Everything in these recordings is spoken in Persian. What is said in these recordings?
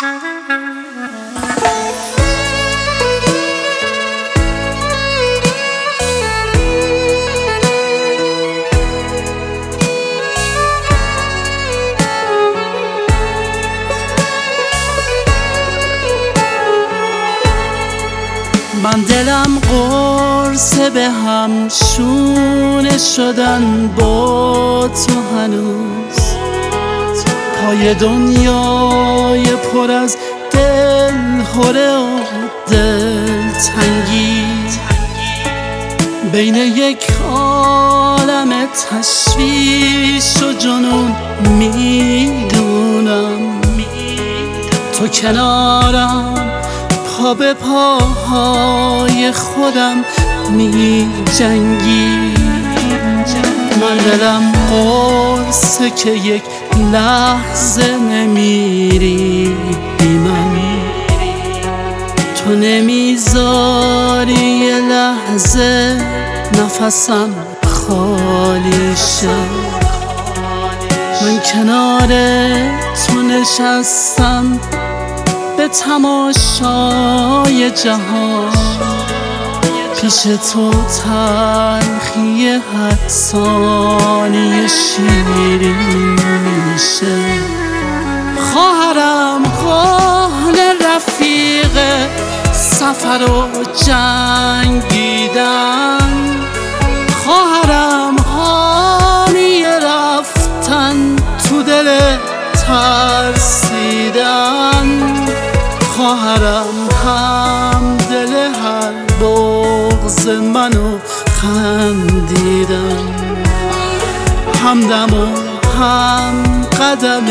من دلم قرصه به هم شونه شدن با تو هنوز، پای دنیای پر از دلهره و دلتنگی، بین یک عالم تشویش و جنون میدونم تو کنارم، پا به پاهای خودم می جنگی. من دلم قرصه که یک لحظه نمیری بی من، تو نمیذاری یه لحظه نفسم خالی شه. من کنار تو نشستم به تماشای جهان، پیش تو تلخی هر ثانیه شیرین میشه. خواهرم کهن رفیق سفر و جنگیدن، خواهرم حامی رفتن تو دل ترسیدن، خواهرم هم دل هر بغض منو خندیدن، همدم و هم قدم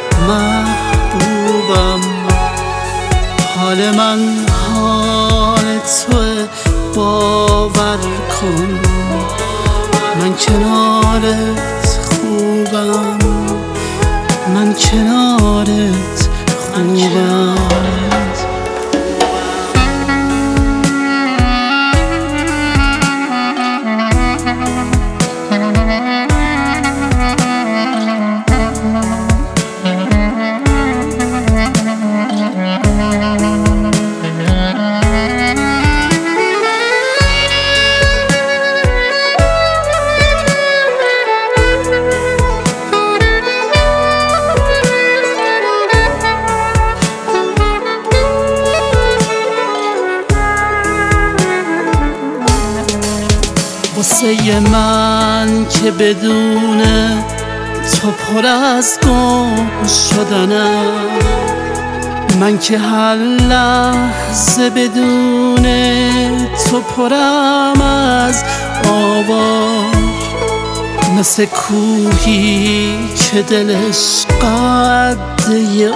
محبوبم. حال من حال توه باور کن، من کنارت خوبم، من کنارت خوبم. واسه من که بدون تو پر از گم شدنم، من که هر لحظه بدون تو پرم از آوار، مثل کوهی که دلش قد یه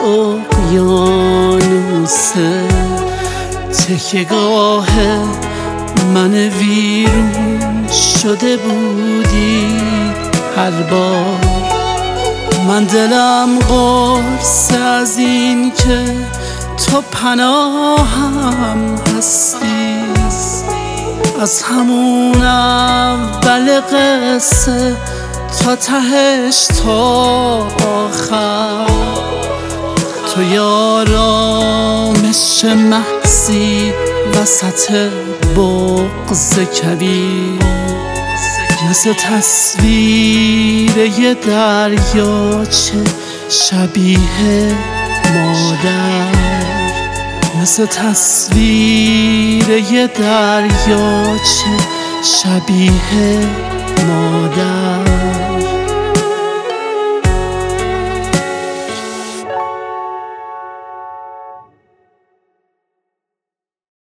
اقیانوسه، تکیه‌گاه من ویرون شده بودی هر بار. من دلم قرصه از این که تو پناهم هستی، از همون اول قصه تا تهش تا آخر، تو یارامش محضی وسط بغض کبیر، مثل تصویر یه دریاچه شبیه مادر، مثل تصویر یه دریاچه شبیه مادر.